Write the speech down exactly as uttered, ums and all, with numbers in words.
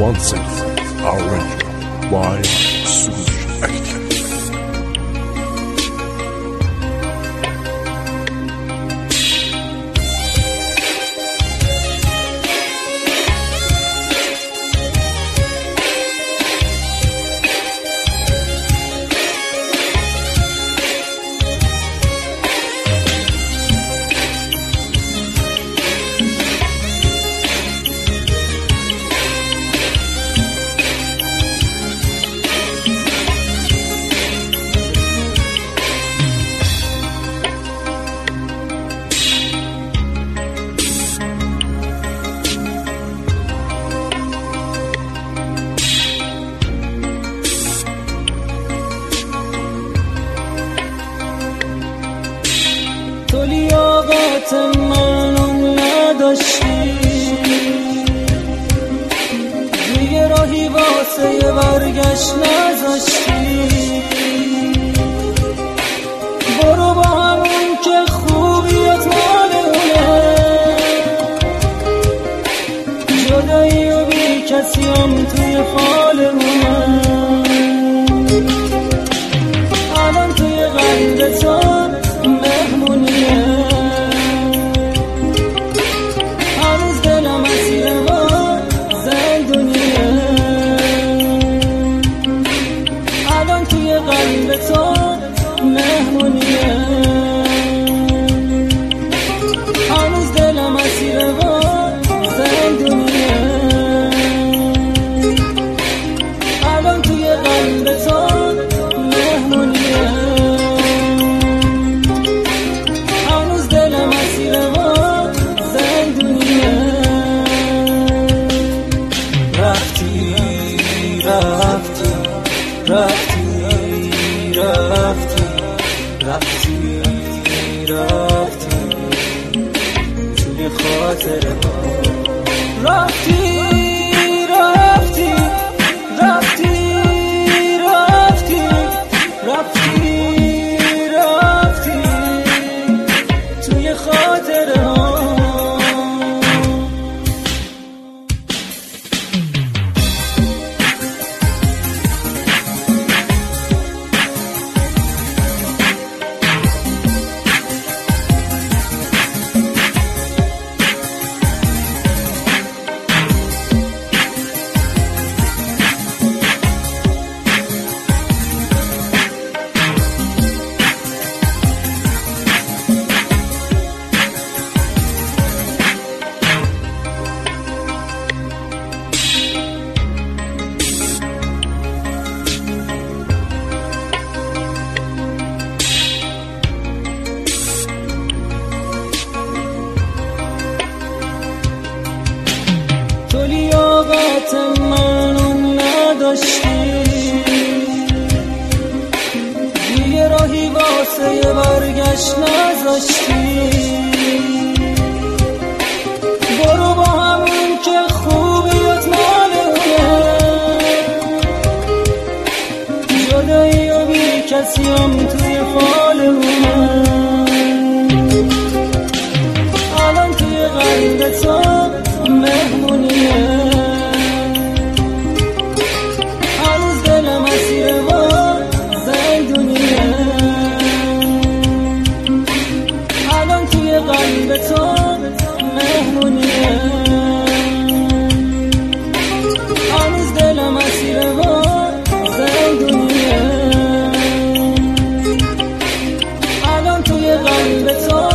One second, our radio, by Solution Active. تو لیاقت منو نداشتی، دیگه راهی واسه برگشت نذاشتی. برو با همون که خوبیت مالونه، جدایی و بی کسی هم توی فالمونه. الان توی قلب تو مهمونیه، هنوز دلم اسیر ما زندونیه. الان توی قلب تو مهمونیه، هنوز دلم اسیر ما زندونیه. الان توی قلب تو مهمونیه، رفتی رفتی رفتی رفتی توی خاطره ها. رفتی رفتی رفتی رفتی رفتی رفتی توی خاطره ها. تو لیاقت منو نداشتی، دیگه راهی واسه برگشت نذاشتی. برو با همون که خوبیت مالونه، جدایی و بی کسی هم توی فالمونه. الان توی قلب تو مهمونیه، هنوز دلم اسیر ما زندونیه. الان توی قلب تو مهمونیه، هنوز دلم اسیر ما زندونیه. الان توی قلب تو